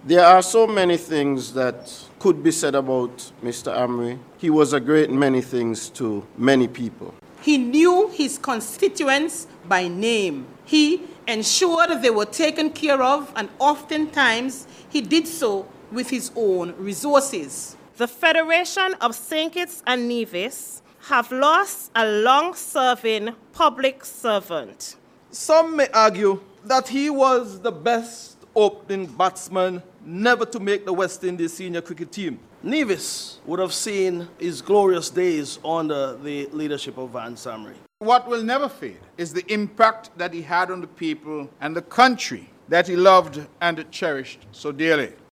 There are so many things that could be said about Mr. Amri. He was a great many things to many people. He knew his constituents by name. He ensured they were taken care of, and oftentimes he did so with his own resources. The Federation of St. Kitts and Nevis have lost a long-serving public servant. Some may argue that he was the best opening batsman never to make the West Indies senior cricket team. Nevis would have seen his glorious days under the leadership of Vance Samri. What will never fade is the impact that he had on the people and the country that he loved and cherished so dearly.